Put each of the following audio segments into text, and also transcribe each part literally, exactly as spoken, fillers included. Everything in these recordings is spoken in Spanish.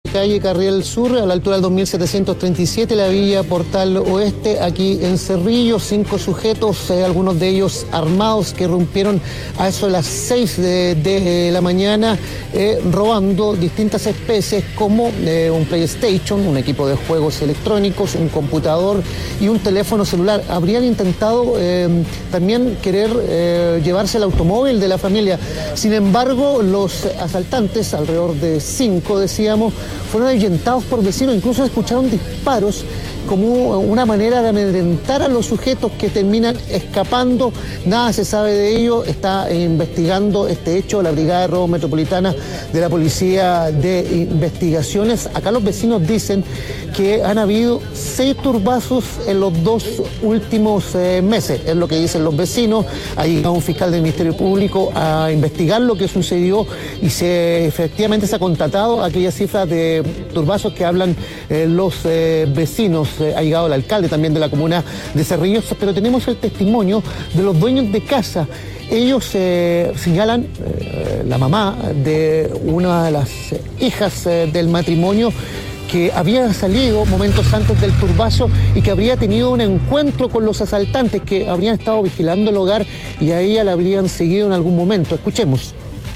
Calle Carriel Sur, a la altura del dos mil setecientos treinta y siete, la Villa Portal Oeste, aquí en Cerrillo. Cinco sujetos, eh, algunos de ellos armados, que irrumpieron a eso de las seis de, de la mañana, eh, robando distintas especies como eh, un PlayStation, un equipo de juegos electrónicos, un computador y un teléfono celular. Habrían intentado eh, también querer eh, llevarse el automóvil de la familia. Sin embargo, los asaltantes, alrededor de cinco, decíamos, fueron ahuyentados por vecinos. Incluso escucharon disparos como una manera de amedrentar a los sujetos, que terminan escapando. Nada se sabe de ello. Está investigando este hecho la Brigada de Robo Metropolitana de la Policía de Investigaciones. Acá los vecinos dicen que han habido seis turbazos en los dos últimos eh, meses, es lo que dicen los vecinos. Ha llegado un fiscal del Ministerio Público a investigar lo que sucedió y se efectivamente se ha constatado aquellas cifras de turbazos que hablan eh, los eh, vecinos. Eh, ha llegado el alcalde también de la comuna de Cerrillos, pero tenemos el testimonio de los dueños de casa. Ellos eh, señalan, eh, la mamá de una de las hijas eh, del matrimonio, que había salido momentos antes del turbazo y que habría tenido un encuentro con los asaltantes, que habrían estado vigilando el hogar y a ella la habrían seguido en algún momento. Escuchemos.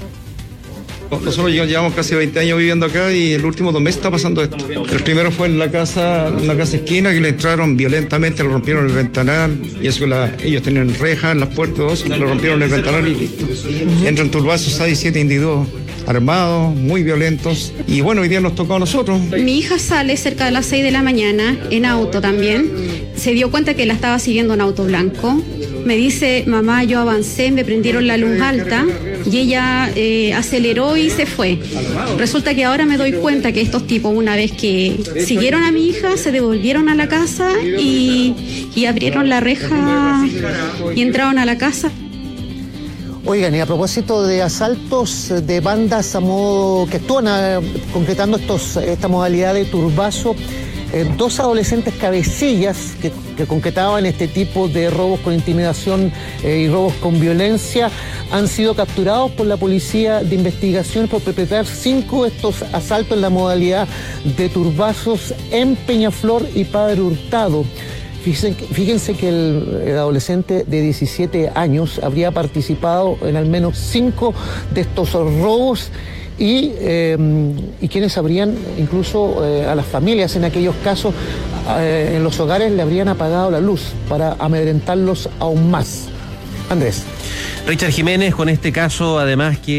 Nosotros llevamos casi veinte años viviendo acá y el último dos meses está pasando esto. El primero fue en la casa, en la casa esquina, que le entraron violentamente, le rompieron el ventanal, y eso la, ellos tenían rejas en las puertas, le rompieron el ventanal y listo. Entran turbazos, seis, siete individuos armados, muy violentos, y bueno, hoy día nos tocó a nosotros. Mi hija sale cerca de las seis de la mañana, en auto también. Se dio cuenta que la estaba siguiendo un auto blanco. Me dice, mamá, yo avancé, me prendieron la luz alta y ella eh, aceleró y se fue. Resulta que ahora me doy cuenta que estos tipos, una vez que siguieron a mi hija, se devolvieron a la casa y, y abrieron la reja y entraron a la casa. Oigan, y a propósito de asaltos de bandas a modo que actúan a, concretando estos, esta modalidad de turbazo, eh, dos adolescentes cabecillas que, que concretaban este tipo de robos con intimidación eh, y robos con violencia han sido capturados por la Policía de Investigación por perpetrar cinco de estos asaltos en la modalidad de turbazos en Peñaflor y Padre Hurtado. Fíjense, fíjense que el, el adolescente de diecisiete años habría participado en al menos cinco de estos robos y, eh, y quienes habrían, incluso eh, a las familias en aquellos casos, eh, en los hogares le habrían apagado la luz para amedrentarlos aún más. Andrés. Richard Jiménez, con este caso, además que